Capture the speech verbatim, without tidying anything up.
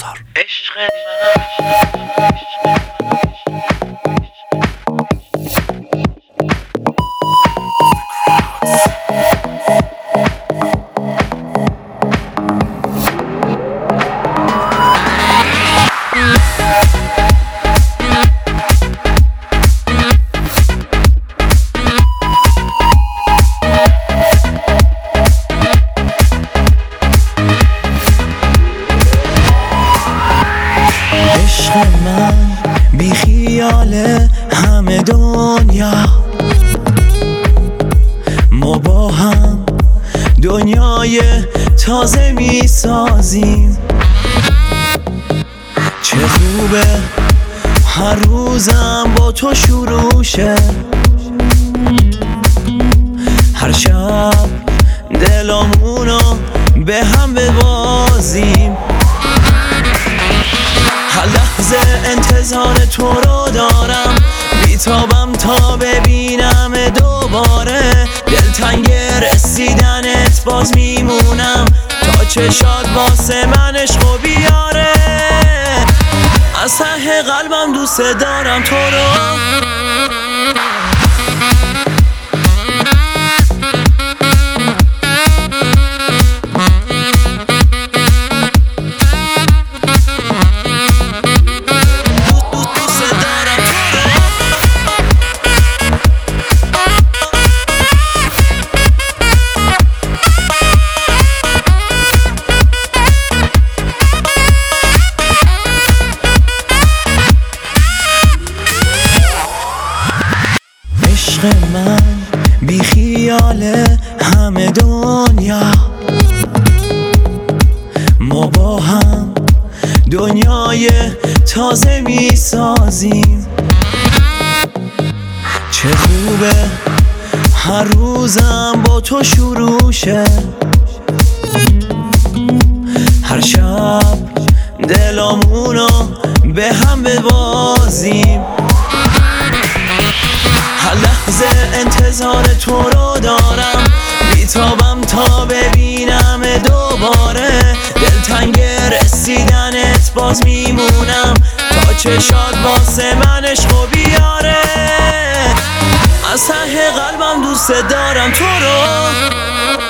بگذار. عشق من بی خیال همه دنیا، ما با هم دنیای تازه می سازیم. چه خوبه هر روزم با تو شروع شه، هر شب دلامونو به هم ببازیم. هر لحظه انتظار تو رو دارم، بیتابم تا ببینم دوباره. دلتنگ رسیدنت باز میمونم تا چشات واسه من عشقو بیاره. از ته قلبم دوست دارم تو رو. عشق من بی خیال همه دنیا، ما با هم دنیای تازه می سازیم. چه خوبه هر روزم با تو شروع شه، هر شب دلامونو به هم ببازیم. هر لحظه انتظار تو رو دارم، بیتابم تا ببینم دوباره. دلتنگ رسیدنت باز میمونم تا چشات واسه من عشقو بیاره. از ته قلبم دوست دارم تو رو.